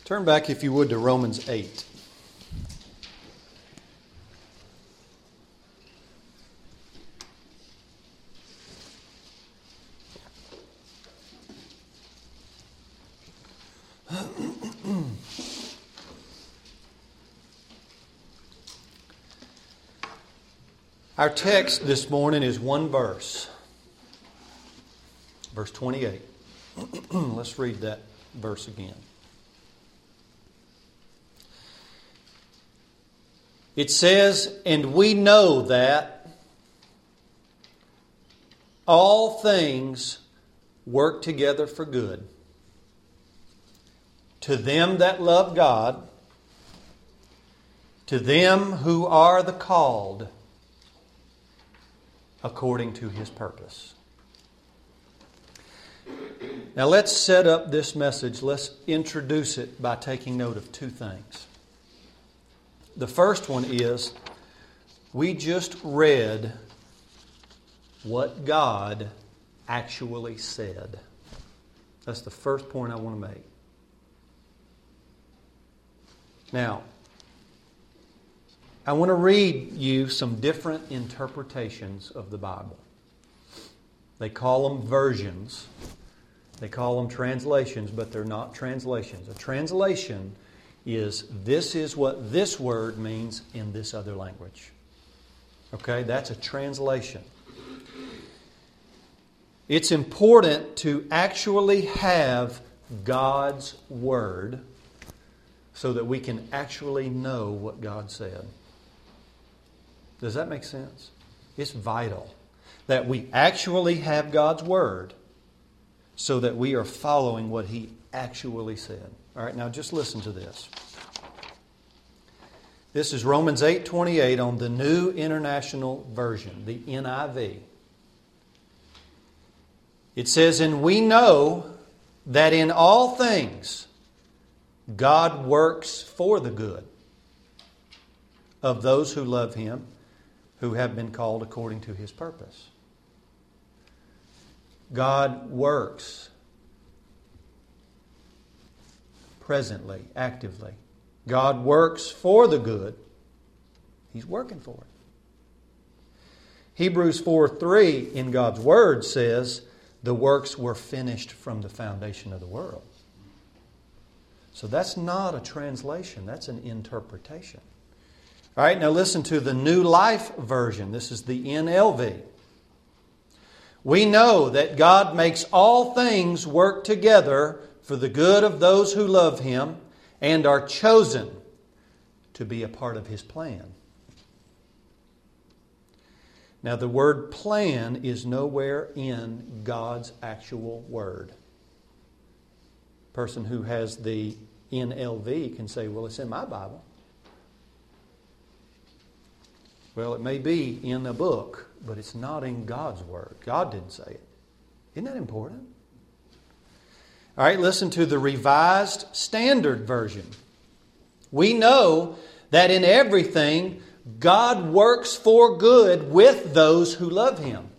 Turn back, if you would, to Romans 8. Our text this morning is one verse. Verse 28. Let's read that verse again. It says, "And we know that all things work together for good to them that love God, to them who are the called according to His purpose." Now let's set up this message. Let's introduce it by taking note of two things. The first one is, we just read what God actually said. That's the first point I want to make. Now, I want to read you some different interpretations of the Bible. They call them versions. They call them translations, but they're not translations. A translation is, this is what this word means in this other language. Okay, that's a translation. It's important to actually have God's Word so that we can actually know what God said. Does that make sense? It's vital that we actually have God's Word so that we are following what He actually said. All right, now just listen to this. This is Romans 8:28 on the New International Version, the NIV. It says, "And we know that in all things God works for the good of those who love Him, who have been called according to His purpose." God works presently, actively. God works for the good. He's working for it. Hebrews 4:3 in God's Word says, the works were finished from the foundation of the world. So that's not a translation, that's an interpretation. All right, now listen to the New Life Version. This is the NLV. "We know that God makes all things work together for the good of those who love Him and are chosen to be a part of His plan." Now the word plan is nowhere in God's actual Word. Person who has the NLV can say, well, it's in my Bible. Well, it may be in a book, but it's not in God's Word. God didn't say it. Isn't that important? All right, listen to the Revised Standard Version. "We know that in everything God works for good with those who love Him,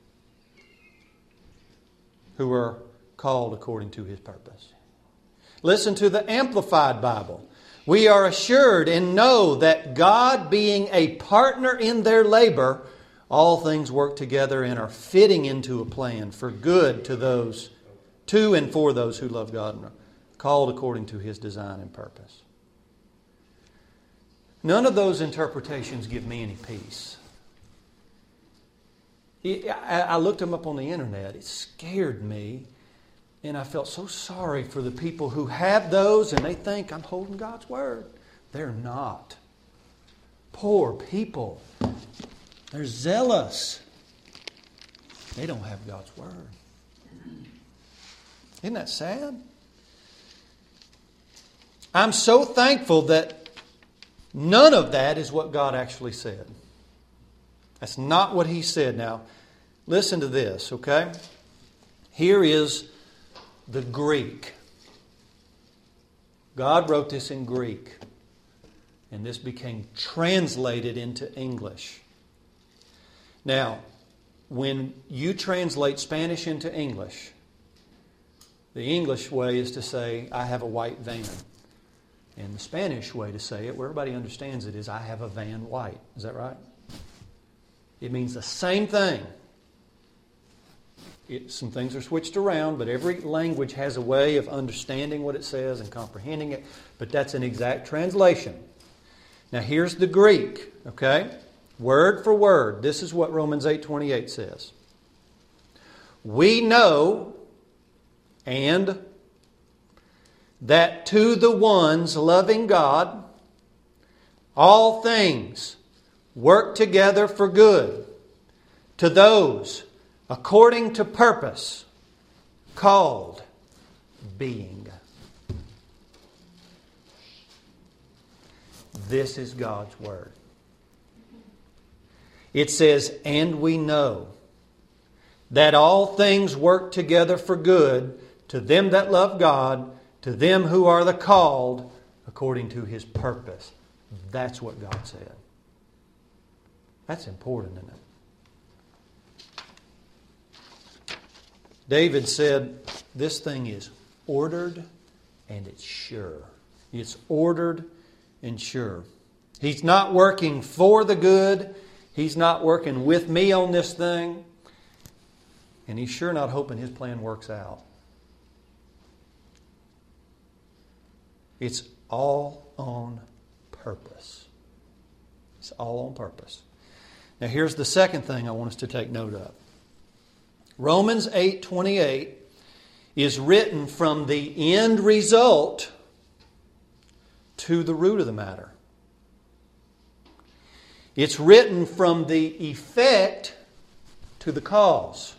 who are called according to His purpose." Listen to the Amplified Bible. "We are assured and know that God being a partner in their labor, all things work together and are fitting into a plan for good to and for those who love God and are called according to His design and purpose." None of those interpretations give me any peace. I looked them up on the internet. It scared me. And I felt so sorry for the people who have those and they think I'm holding God's Word. They're not. Poor people. They're zealous. They don't have God's Word. Isn't that sad? I'm so thankful that none of that is what God actually said. That's not what He said. Now, listen to this, okay? Here is the Greek. God wrote this in Greek, and this became translated into English. Now, when you translate Spanish into English, the English way is to say, I have a white van. And the Spanish way to say it, where everybody understands it, is I have a Van White. Is that right? It means the same thing. Some things are switched around, but every language has a way of understanding what it says and comprehending it. But that's an exact translation. Now here's the Greek, okay? Word for word. This is what Romans 8:28 says. We know and that to the ones loving God, all things work together for good, to those according to purpose, called, being. This is God's Word. It says, and we know that all things work together for good to them that love God, to them who are the called according to His purpose. That's what God said. That's important, isn't it? David said, this thing is ordered and it's sure. It's ordered and sure. He's not working for the good. He's not working with me on this thing. And He's sure not hoping His plan works out. It's all on purpose. It's all on purpose. Now here's the second thing I want us to take note of. Romans 8:28 is written from the end result to the root of the matter. It's written from the effect to the cause.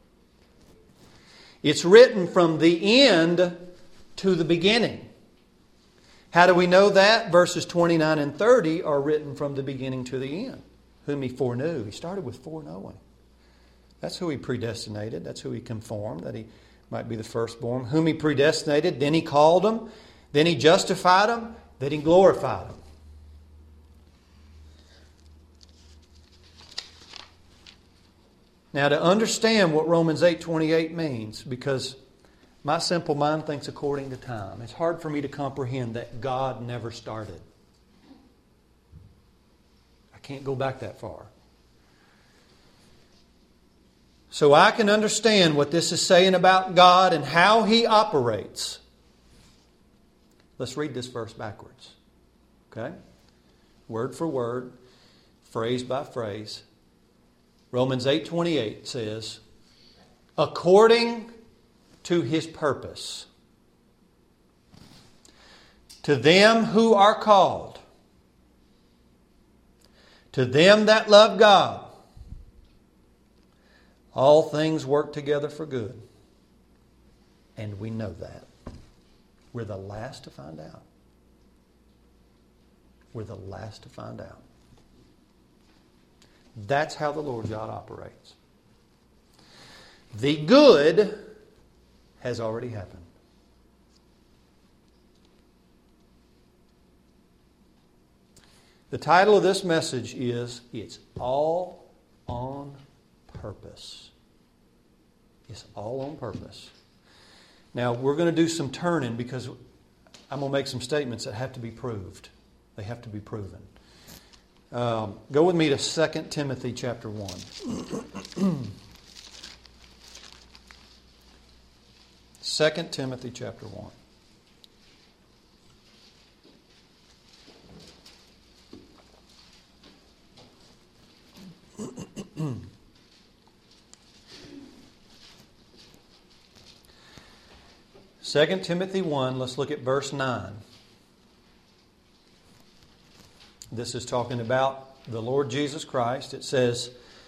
It's written from the end to the beginning. How do we know that? Verses 29 and 30 are written from the beginning to the end. Whom He foreknew. He started with foreknowing. That's who He predestinated. That's who He conformed, that He might be the firstborn. Whom He predestinated, then He called them, then He justified them, then He glorified them. Now, to understand what Romans 8:28 means, because my simple mind thinks according to time, it's hard for me to comprehend that God never started. I can't go back that far. So I can understand what this is saying about God and how He operates. Let's read this verse backwards. Okay? Word for word, phrase by phrase. Romans 8:28 says, according to His purpose, to them who are called, to them that love God, all things work together for good. And we know that. We're the last to find out. We're the last to find out. That's how the Lord God operates. The good has already happened. The title of this message is, It's All on Purpose. It's all on purpose. Now, we're going to do some turning because I'm going to make some statements that have to be proved. They have to be proven. Go with me to 2 Timothy chapter 1. 2 Timothy chapter 1. Second Timothy 1, let's look at verse 9. This is talking about the Lord Jesus Christ. It says,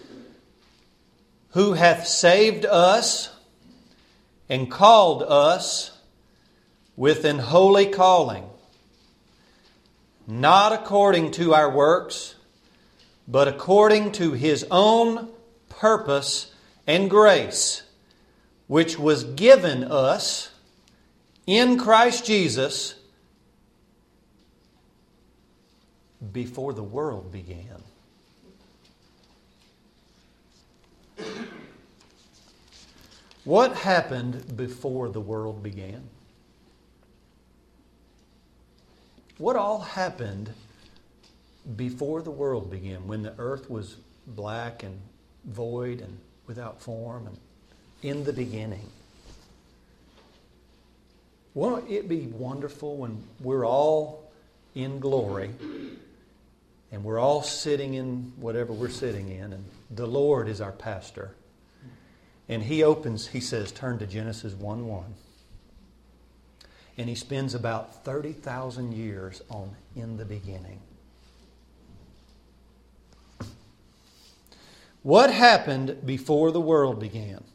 who hath saved us and called us with an holy calling, not according to our works, but according to His own purpose and grace, which was given us in Christ Jesus before the world began. What happened before the world began? what all happened before the world began, when the earth was black and void and without form and in the beginning? Won't it be wonderful when we're all in glory and we're all sitting in whatever we're sitting in, and the Lord is our pastor, and He says, turn to Genesis 1:1. And He spends about 30,000 years on in the beginning. What happened before the world began?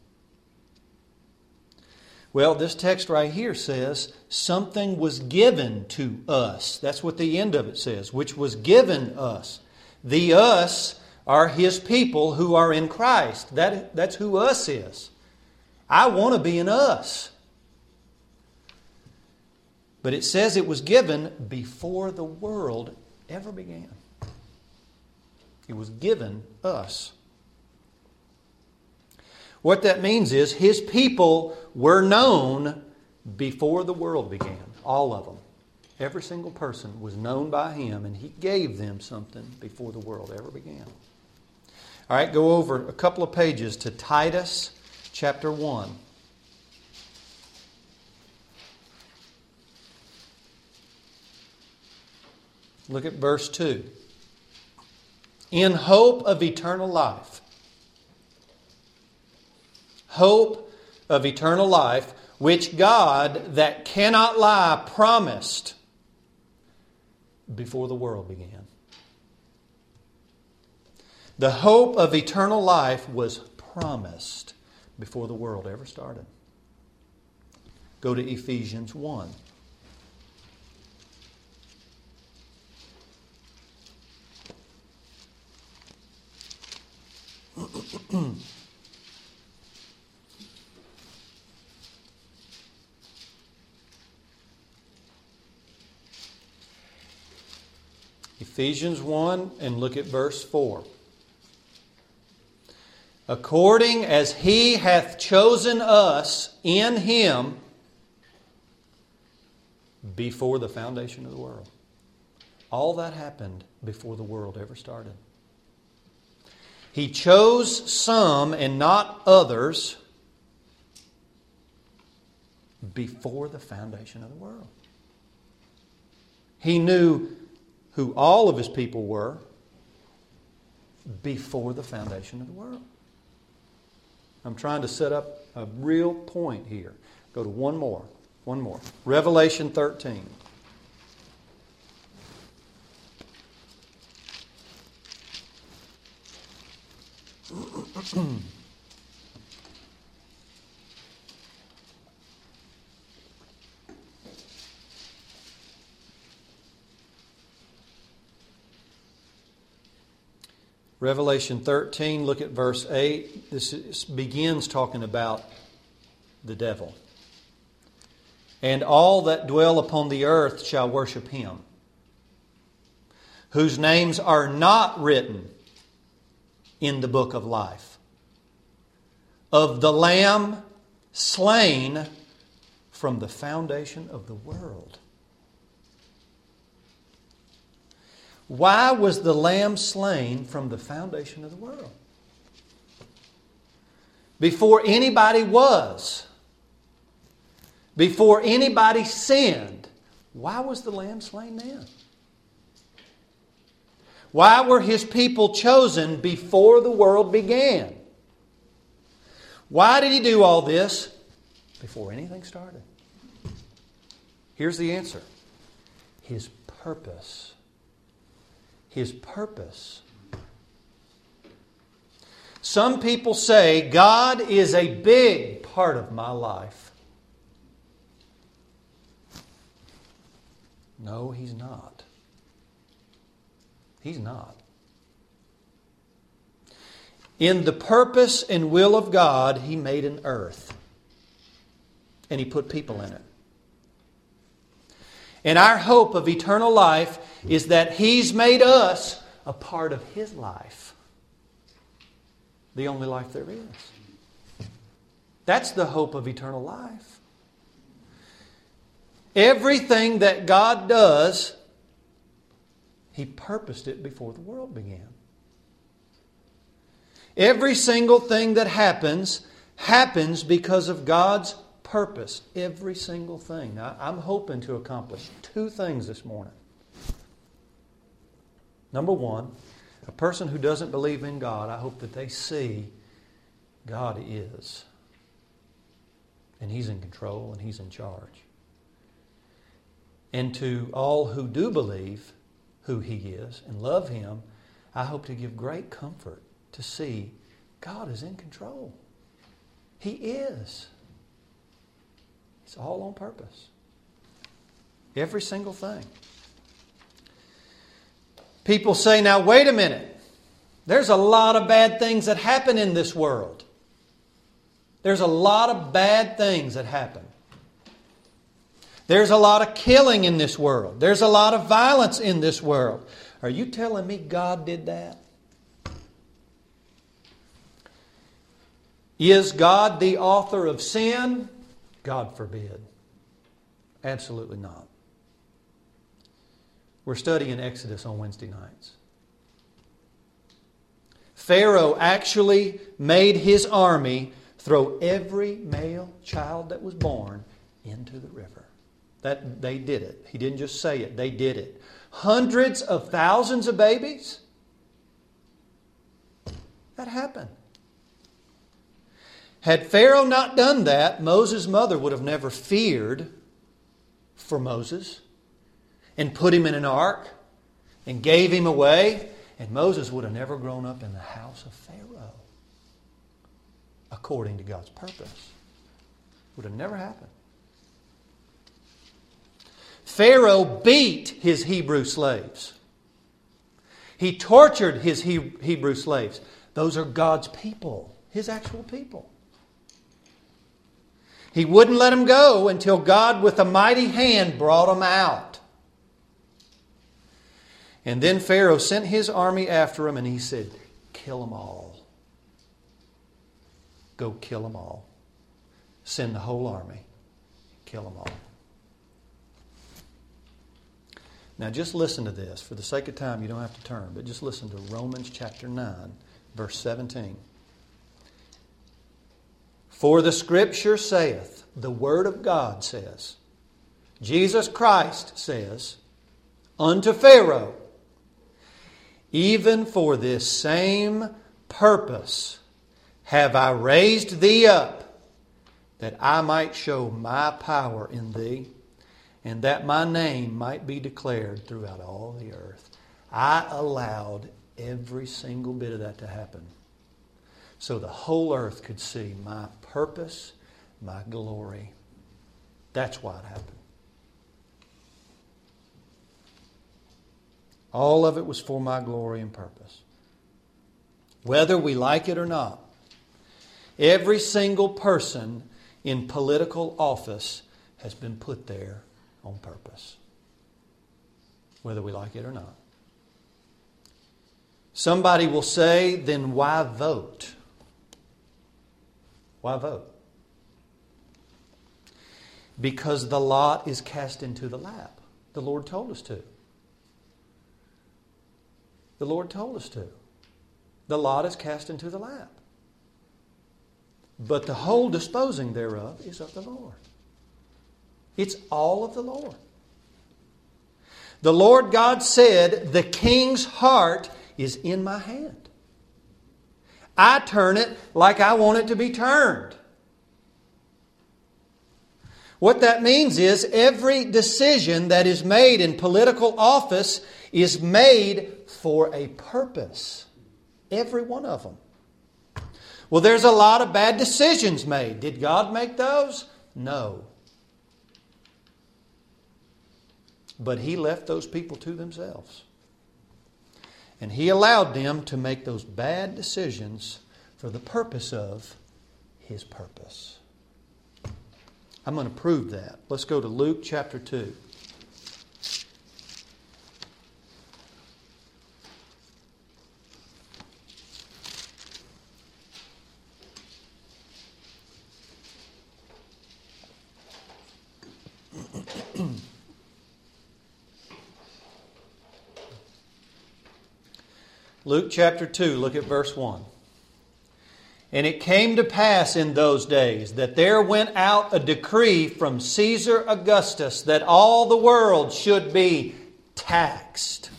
Well, this text right here says something was given to us. That's what the end of it says, which was given us. The us are His people who are in Christ. That's who us is. I want to be an us. But it says it was given before the world ever began. It was given us. What that means is His people were known before the world began. All of them. Every single person was known by Him, and He gave them something before the world ever began. All right, go over a couple of pages to Titus chapter 1. Look at verse 2. In hope of eternal life. Hope of eternal life, which God that cannot lie promised before the world began. The hope of eternal life was promised before the world ever started. Go to Ephesians 1. Ephesians 1, and look at verse 4. According as He hath chosen us in Him before the foundation of the world. All that happened before the world ever started. He chose some and not others before the foundation of the world. He knew who all of His people were before the foundation of the world. I'm trying to set up a real point here. Go to one more. Revelation 13. Revelation 13, look at verse 8. This begins talking about the devil. And all that dwell upon the earth shall worship him, whose names are not written in the book of life, of the Lamb slain from the foundation of the world. Why was the Lamb slain from the foundation of the world? Before anybody was. Before anybody sinned. Why was the Lamb slain then? Why were His people chosen before the world began? Why did He do all this before anything started? Here's the answer. His purpose. His purpose. Some people say, God is a big part of my life. No, He's not. He's not. In the purpose and will of God, He made an earth. And He put people in it. And our hope of eternal life is that He's made us a part of His life. The only life there is. That's the hope of eternal life. Everything that God does He purposed it before the world began. Every single thing that happens because of God's purpose. Every single thing. Now, I'm hoping to accomplish 2 things this morning. Number 1, a person who doesn't believe in God, I hope that they see God is. And He's in control and He's in charge. And to all who do believe who He is and love Him, I hope to give great comfort to see God is in control. He is. It's all on purpose. Every single thing. People say, now wait a minute. There's a lot of bad things that happen in this world. There's a lot of bad things that happen. There's a lot of killing in this world. There's a lot of violence in this world. Are you telling me God did that? Is God the author of sin? God forbid. Absolutely not. We're studying Exodus on Wednesday nights. Pharaoh actually made his army throw every male child that was born into the river. That they did it. He didn't just say it, they did it. Hundreds of thousands of babies. That happened. Had Pharaoh not done that, Moses' mother would have never feared for Moses and put him in an ark and gave him away, and Moses would have never grown up in the house of Pharaoh according to God's purpose. Would have never happened. Pharaoh beat his Hebrew slaves. He tortured his Hebrew slaves. Those are God's people, His actual people. He wouldn't let them go until God with a mighty hand brought them out. And then Pharaoh sent his army after him and he said, kill them all. Go kill them all. Send the whole army. Kill them all. Now just listen to this. For the sake of time, you don't have to turn, but just listen to Romans chapter 9, verse 17. For the Scripture saith, the Word of God says, Jesus Christ says, unto Pharaoh, even for this same purpose have I raised thee up, that I might show my power in thee, and that my name might be declared throughout all the earth. I allowed every single bit of that to happen, so the whole earth could see my purpose, my glory. That's why it happened. All of it was for my glory and purpose. Whether we like it or not, every single person in political office has been put there on purpose. Whether we like it or not. Somebody will say, then why vote? Why vote? Because the lot is cast into the lap. The Lord told us to. The Lord told us to. The lot is cast into the lap. But the whole disposing thereof is of the Lord. It's all of the Lord. The Lord God said, the king's heart is in my hand. I turn it like I want it to be turned. What that means is every decision that is made in political office is made for a purpose. Every one of them. Well, there's a lot of bad decisions made. Did God make those? No. But He left those people to themselves. And He allowed them to make those bad decisions for the purpose of His purpose. I'm going to prove that. Let's go to Luke chapter 2. Luke chapter 2, look at verse 1. And it came to pass in those days that there went out a decree from Caesar Augustus that all the world should be taxed.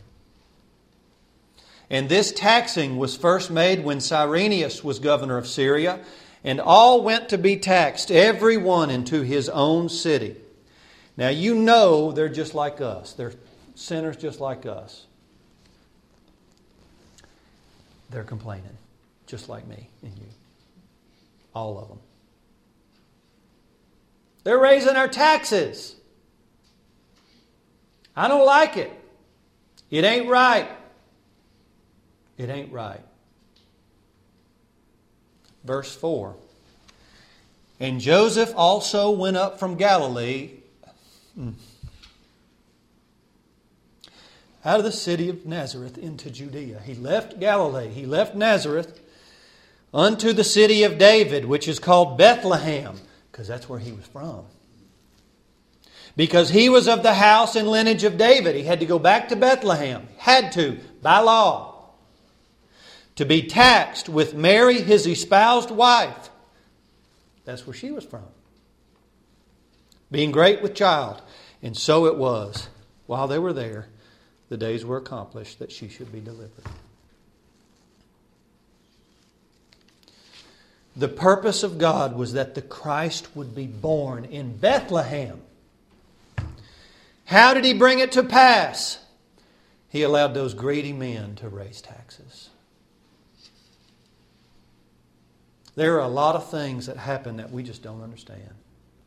And this taxing was first made when Cyrenius was governor of Syria, and all went to be taxed, every one into his own city. Now you know they're just like us. They're sinners just like us. They're complaining. Just like me and you. All of them. They're raising our taxes. I don't like it. It ain't right. It ain't right. Verse 4. And Joseph also went up from Galilee out of the city of Nazareth into Judea. He left Galilee. He left Nazareth unto the city of David, which is called Bethlehem, because that's where he was from. Because he was of the house and lineage of David. He had to go back to Bethlehem. Had to, by law. To be taxed with Mary, his espoused wife. That's where she was from. Being great with child. And so it was. While they were there, the days were accomplished that she should be delivered. The purpose of God was that the Christ would be born in Bethlehem. How did He bring it to pass? He allowed those greedy men to raise taxes. There are a lot of things that happen that we just don't understand.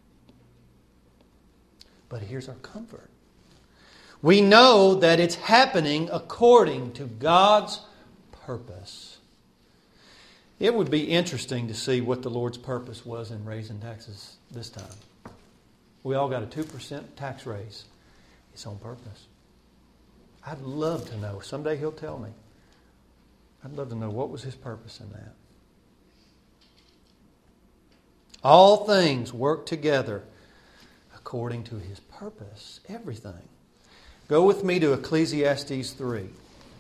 But here's our comfort. We know that it's happening according to God's purpose. It would be interesting to see what the Lord's purpose was in raising taxes this time. We all got a 2% tax raise. It's on purpose. I'd love to know. Someday He'll tell me. I'd love to know what was His purpose in that. All things work together according to His purpose. Everything. Go with me to Ecclesiastes 3.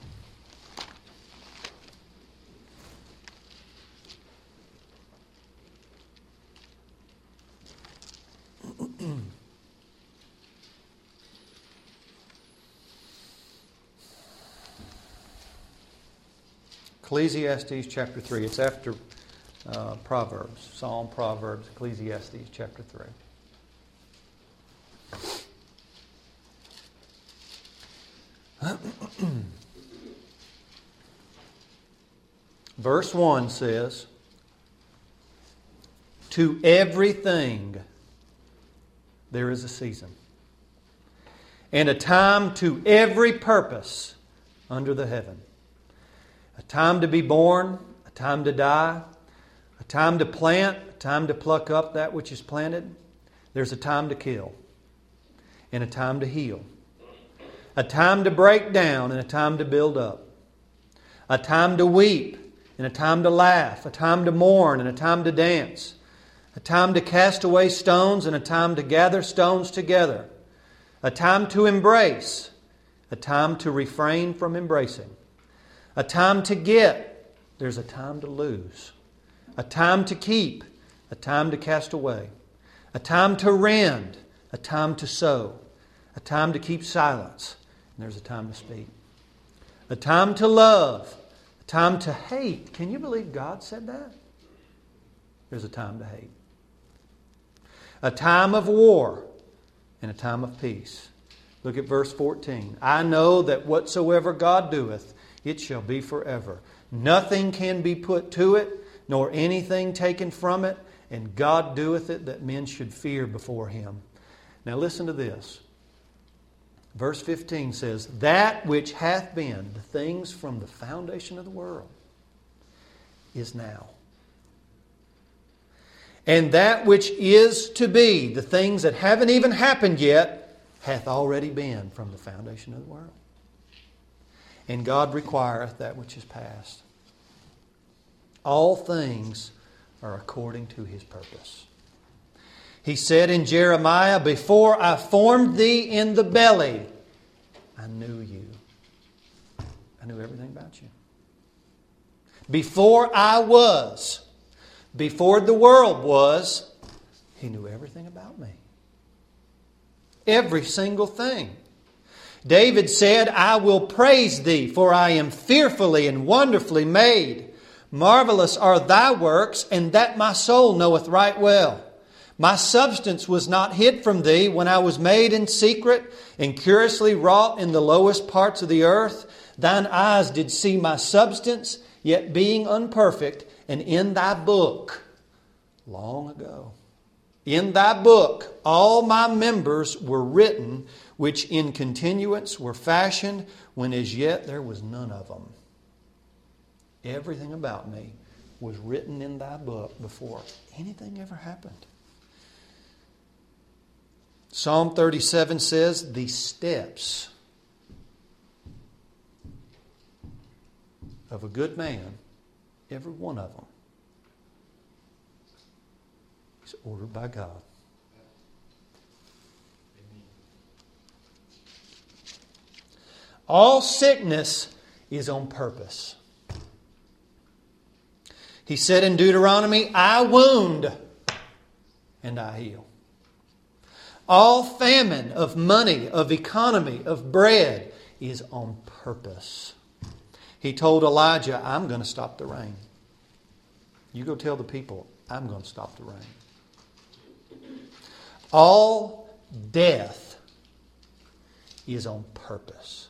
Ecclesiastes chapter 3. It's after Proverbs. Psalm, Proverbs, Ecclesiastes chapter 3. Verse 1 says, to everything there is a season, and a time to every purpose under the heaven. A time to be born, a time to die, a time to plant, a time to pluck up that which is planted. There's a time to kill, and a time to heal. A time to break down, and a time to build up. A time to weep, and a time to laugh. A time to mourn, and a time to dance. A time to cast away stones, and a time to gather stones together. A time to embrace, a time to refrain from embracing. A time to get, there's a time to lose. A time to keep, a time to cast away. A time to rend, a time to sow. A time to keep silence, and there's a time to speak. A time to love, a time to hate. Can you believe God said that? There's a time to hate. A time of war and a time of peace. Look at verse 14. I know that whatsoever God doeth, it shall be forever. Nothing can be put to it, nor anything taken from it, and God doeth it that men should fear before Him. Now listen to this. Verse 15 says, that which hath been, the things from the foundation of the world, is now. And that which is to be, the things that haven't even happened yet, hath already been from the foundation of the world. And God requireth that which is past. All things are according to His purpose. He said in Jeremiah, before I formed thee in the belly, I knew you. I knew everything about you. Before I was, before the world was, He knew everything about me. Every single thing. David said, I will praise Thee, for I am fearfully and wonderfully made. Marvelous are Thy works, and that my soul knoweth right well. My substance was not hid from Thee when I was made in secret and curiously wrought in the lowest parts of the earth. Thine eyes did see my substance, yet being unperfect, and in Thy book, long ago, in Thy book, all my members were written, which in continuance were fashioned, when as yet there was none of them. Everything about me was written in Thy book before anything ever happened. Psalm 37 says, the steps of a good man, every one of them, is ordered by God. All sickness is on purpose. He said in Deuteronomy, I wound and I heal. All famine of money, of economy, of bread is on purpose. He told Elijah, I'm going to stop the rain. You go tell the people, I'm going to stop the rain. All death is on purpose.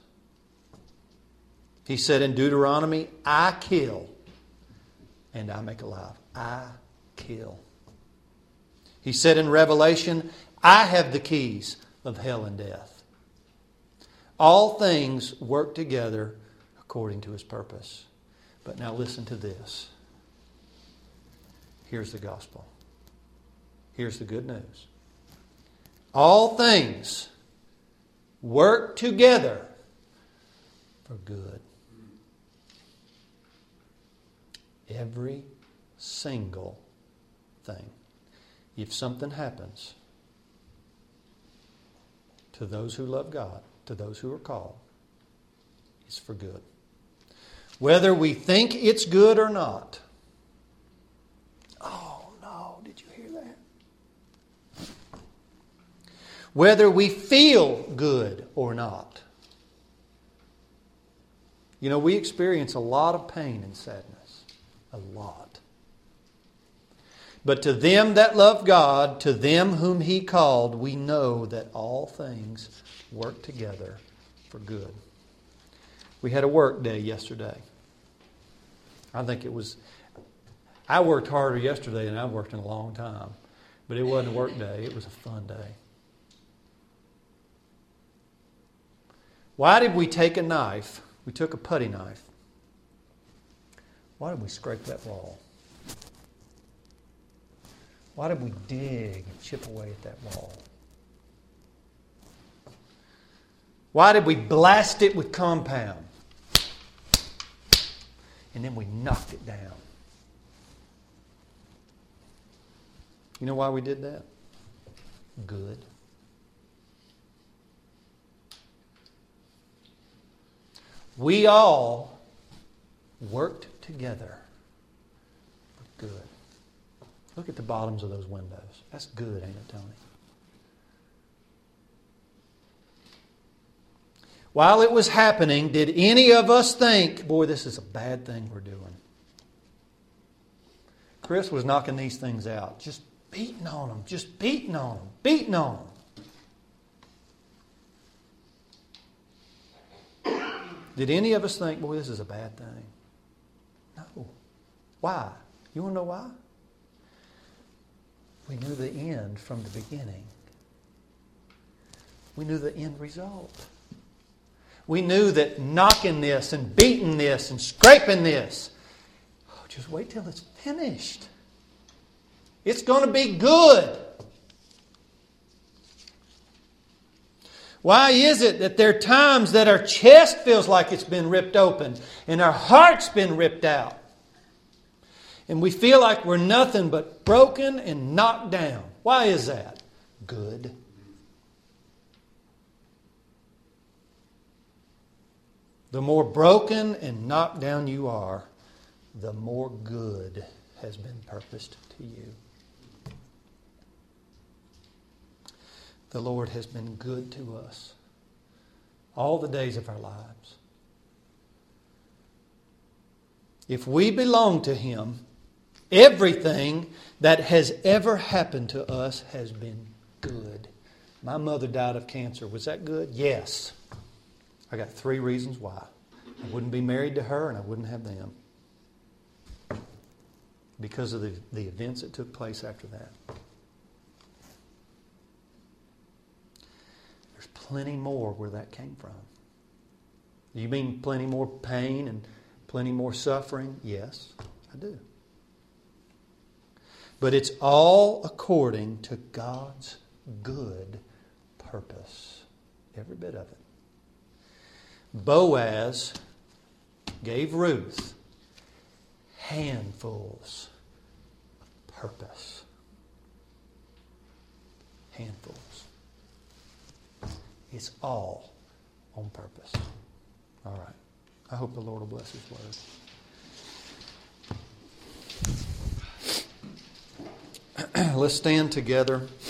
He said in Deuteronomy, I kill and I make alive. I kill. He said in Revelation, I have the keys of hell and death. All things work together according to His purpose. But now listen to this. Here's the gospel. Here's the good news. All things work together for good. Every single thing. If something happens to those who love God, to those who are called, it's for good. Whether we think it's good or not. Oh no, did you hear that? Whether we feel good or not. You know, we experience a lot of pain and sadness. A lot. But to them that love God, to them whom He called, we know that all things work together for good. We had a work day yesterday. I worked harder yesterday than I've worked in a long time. But it wasn't a work day. It was a fun day. Why did we take a knife? We took a putty knife. Why did we scrape that wall? Why did we dig and chip away at that wall? Why did we blast it with compound? And then we knocked it down. You know why we did that? Good. We all worked together for good. Look at the bottoms of those windows. That's good, ain't it, Tony? While it was happening, did any of us think, boy, this is a bad thing we're doing? Chris was knocking these things out, just beating on them, just beating on them, beating on them. Did any of us think, boy, this is a bad thing? No. Why? You want to know why? We knew the end from the beginning. We knew the end result. We knew that knocking this and beating this and scraping this, just wait till it's finished. It's going to be good. Why is it that there are times that our chest feels like it's been ripped open and our heart's been ripped out? And we feel like we're nothing but broken and knocked down. Why is that? Good. The more broken and knocked down you are, the more good has been purposed to you. The Lord has been good to us all the days of our lives. If we belong to Him, everything that has ever happened to us has been good. My mother died of cancer. Was that good? Yes. I got 3 reasons why. I wouldn't be married to her and I wouldn't have them. Because of the events that took place after that. There's plenty more where that came from. You mean plenty more pain and plenty more suffering? Yes, I do. But it's all according to God's good purpose. Every bit of it. Boaz gave Ruth handfuls of purpose. Handfuls. It's all on purpose. All right. I hope the Lord will bless His word. Let's stand together.